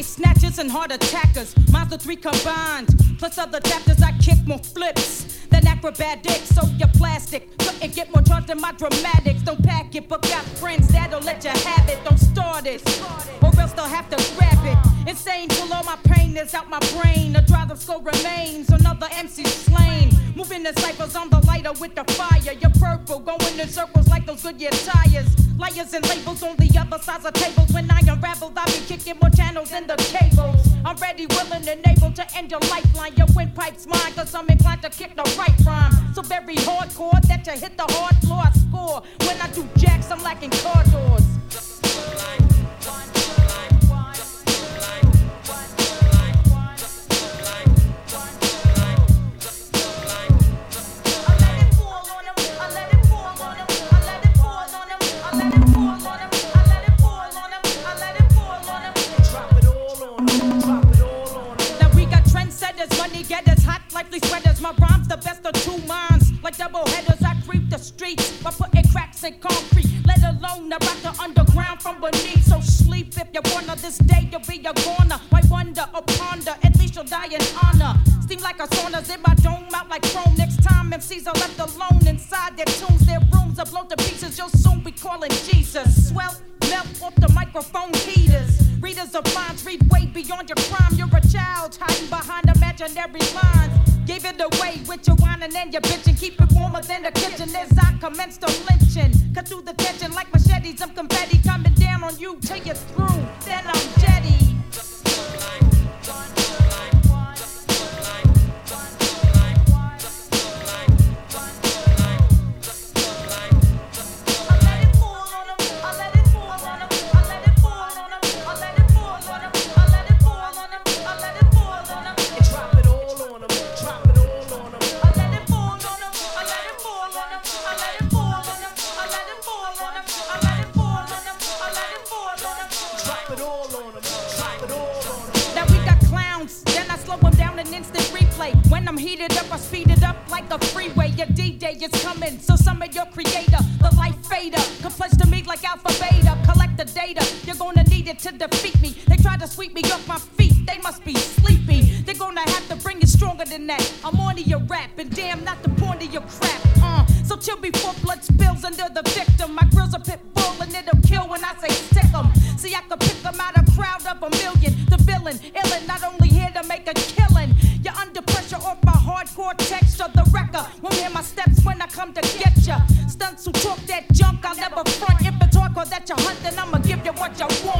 snatchers and heart attackers. Mazda 3 combined, plus other chapters. I kick more flips than acrobatics. So you're plastic, couldn't get more charged than my dramatics. Don't pack it, but got friends that'll let you have it. Don't start it, or else they'll have to grab it. Insane till all my pain is out my brain. The drive skull remains, another MC slain. Moving the cyphers, I'm the lighter with the fire. You're purple, going in circles like those Goodyear tires. Liars and labels on the other sides of tables. When I unravel, I'll be kicking more channels than the cables. I'm ready, willing, and able to end your lifeline. Your windpipe's mine, cause I'm inclined to kick the right rhyme. So very hardcore that you hit the hard floor. I score. When I do jacks, I'm lacking car doors. Lively sweaters, my rhymes the best of two minds. Like double headers, I creep the streets by putting cracks in concrete. Let alone about the underground from beneath. So sleep if you wanna. This day you'll be a goner. Why wonder or ponder? At least you'll die in honor. Steam like a sauna's in my dome, out like chrome. Next time MCs are left alone inside their tombs, their rooms are blown to pieces. You'll soon be calling Jesus. Swell, melt off the microphone heaters. Readers of minds read way beyond your crime. You're a child hiding behind imaginary lines. Gave it away with your whining and your bitching. Keep it warmer than the kitchen as I commence the lynching. Cut through the tension like machetes. I'm confetti coming down on you till you're through. Then I'm jetty. When I'm heated up, I speed it up like a freeway. Your D-Day is coming, so summon your creator. The life fader, come pledge to me like alpha beta. Collect the data, you're gonna need it to defeat me. They try to sweep me off my feet, they must be sleepy. They're gonna have to bring it stronger than that. I'm on to your rap, and damn, not the point of your crap. So chill before blood spills under the victim. My grill's a pit bull, and it'll kill when I say stick 'em. See, I could pick 'em out a crowd of a million. The villain, illin', not only here to make a killing. You're under pressure off my hardcore texture. The wrecker won't hear my steps when I come to get ya. Stunts who talk that junk, I'll never front. If it's hardcore that you're hunting, I'ma give you what you want.